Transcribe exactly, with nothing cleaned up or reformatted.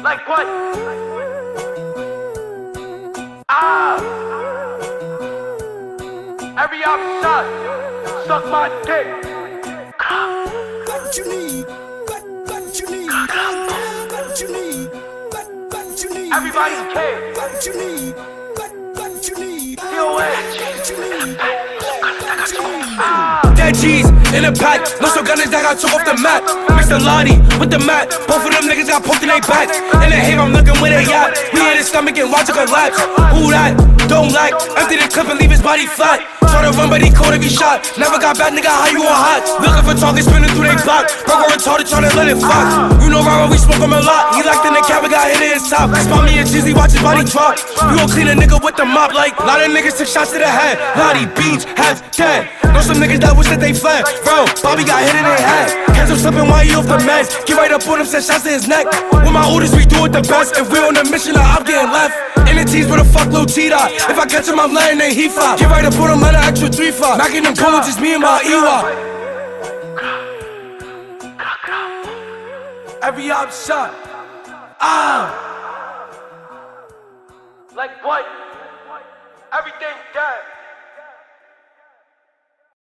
Like what? Ah! Every op shot, suck my dick. What you need? What, what you need? What you need? What, what you need? Everybody care. What you need? What, what you need? C O A. What you need? Ah! Dead G's in a pack, no so gunners that got took off the map. Mix the Lottie with the mat, both of them niggas got poked in they back. In the haven, I'm looking where they at. We in his stomach and watch it collapse. Who that? Don't like, empty the clip and leave his body flat. Try to run but he caught every shot. Never got back, nigga, how you on hot? Looking for targets spinning through they block. Broke retarded tryna let it fox. You know Rama, we smoke him a lot. He locked in the cab and got hit in his top. Spot me and Jizzy, watch his body drop. We gon' clean a nigga with the mop like lot of niggas took shots to the head. Lottie, Beach, half dead. Know some niggas that wish that they fled. Bro, Bobby got hit in their head. Catch him slipping while he off the meds. Get right up on him, send shots to his neck. With my orders, we do it the best. If we on a mission, I'm getting left. In the tees with a fuck Lil T-Dot. If I catch him, I'm letting they he flop. Get right up on him, let an extra three flop. Knocking them bullets, just me and my Ewok. Every op shot. Ah. Like what? Everything dead.